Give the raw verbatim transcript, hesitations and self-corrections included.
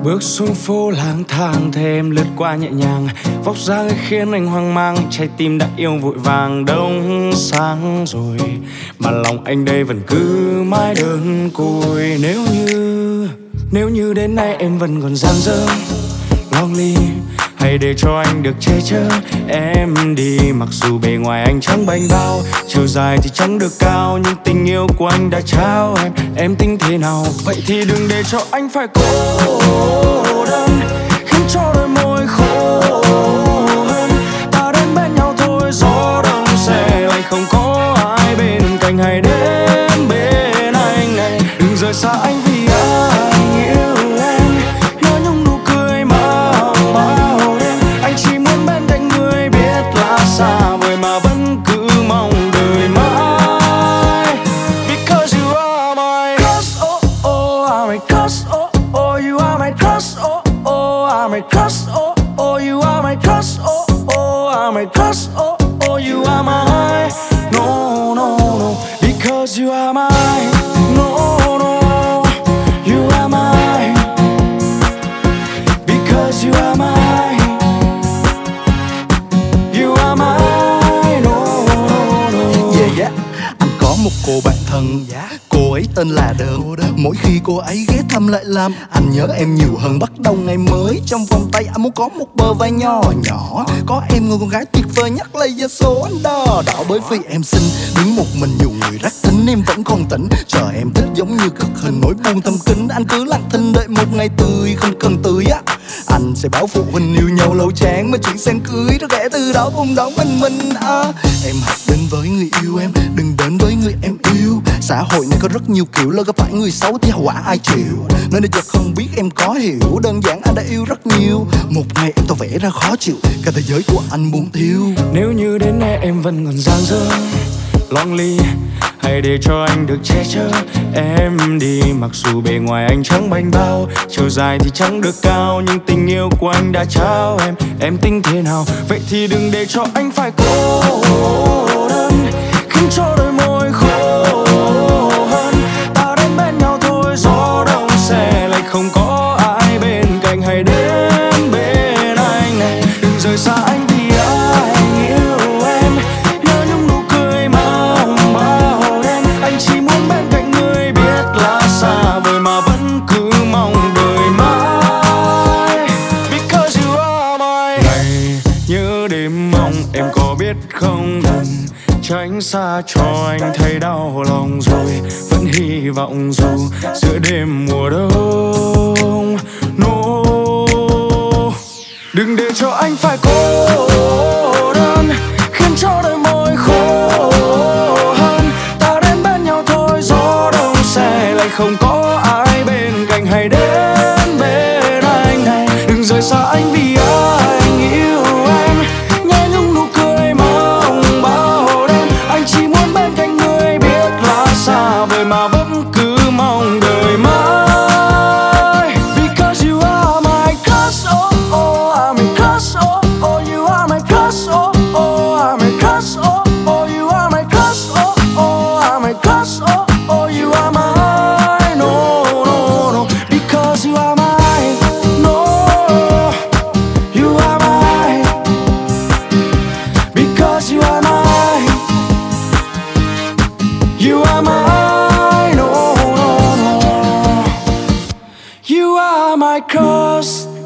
Bước xuống phố lang thang thấy em lướt qua nhẹ nhàng, vóc dáng ấy khiến anh hoang mang, trái tim đã yêu vội vàng. Đông sáng rồi mà lòng anh đây vẫn cứ mãi đơn côi. Nếu như nếu như đến nay em vẫn còn dang dở lonely, hãy để cho anh được che chở em đi. Mặc dù bề ngoài anh chẳng bảnh bao, chiều dài thì chẳng được cao, nhưng tình yêu của anh đã trao em. Em tính thế nào? Vậy thì đừng để cho anh phải cô đơn, khiến cho đôi môi khô hơn. Ta đến bên nhau thôi, gió đông sẽ lạnh, không có ai bên cạnh. Hãy đến bên anh này, đừng rời xa anh vì anh yêu em. Nhớ nhung nụ cười mơ bao đêm, anh chỉ muốn bên cạnh người biết là xa vời mà vẫn cứ mong đời mãi. Because you are my crush, oh oh, I'm my crush, oh oh, you are my crush, oh oh, I'm my crush, oh oh, you are my crush, oh oh, I'm my crush, oh oh, you are my, no no no, because you are my, no no, you are my, because you are my, you are my, no no. Yeah yeah, anh có một cô bạn thân, cô ấy tên là Đơn. Mỗi khi cô ấy ghé thăm lại làm anh nhớ em nhiều hơn. Bắt đầu ngày mới trong vòng tay anh muốn có một bờ vai nhỏ nhỏ, có em người con gái tuyệt vời nhất là giây số anh đo đỏ. Bởi vì em xinh đứng một mình nhiều người rắc thính, em vẫn còn tỉnh chờ em thích giống như cực hình nỗi buồn thầm kín. Anh cứ lặng thinh đợi một ngày tươi, không cần tươi á anh sẽ bảo phụ huynh yêu nhau lâu chán, mà chuyện sang cưới nó kể từ đó vùng đón mình mình à. Em hãy đến với người yêu em, đừng đến với người em yêu. Xã hội này có rất nhiều kiểu, lỡ gặp phải người xấu thì hậu quả ai chịu. Nên giờ không biết em có hiểu, đơn giản anh đã yêu rất nhiều. Một ngày em tỏ vẻ ra khó chịu, cả thế giới của anh buồn thiêu. Nếu như đến nay em vẫn còn dang dở lonely, hãy để cho anh được che chở em đi. Mặc dù bề ngoài anh chẳng bảnh bao, chiều dài thì chẳng được cao, nhưng tình yêu của anh đã trao em. Em tính thế nào? Vậy thì đừng để cho anh phải cô đơn, khiến cho đôi môi khô hơn. Ta đến bên nhau thôi, gió đông sẽ lạnh, không có ai bên cạnh. Hãy đến bên anh này, đừng rời xa anh vì anh yêu em. Nhớ nhung nụ cười mong bao đêm, anh chỉ muốn bên cạnh người biết là xa vời mà vẫn cứ mong đời mãi. Because you are my, ngày nhớ đêm mong em có biết không, đừng tránh xa cho anh thấy đau lòng rồi. Vẫn hy vọng dù giữa đêm mùa đông, no, đừng để cho anh phải cô đơn, khiến cho đôi môi khô hơn. Ta đến bên nhau thôi, gió đông sẽ lạnh, không có ai bên cạnh. Hãy đến bên anh này, đừng rời xa anh vì anh yêu em. Nhớ nhung nụ cười mong bao đêm, anh chỉ muốn bên cạnh người biết là xa vời mà vẫn cứ mong đời mãi. Because you are my crush, oh oh, I'm my crush, oh oh, you are my crush, oh oh, I'm my crush, oh oh, you are my crush, oh oh, I'm my crush, oh oh, you are my, no no no, because you are my, no, you are my, because you are my, you are my, no no no, you are my crush.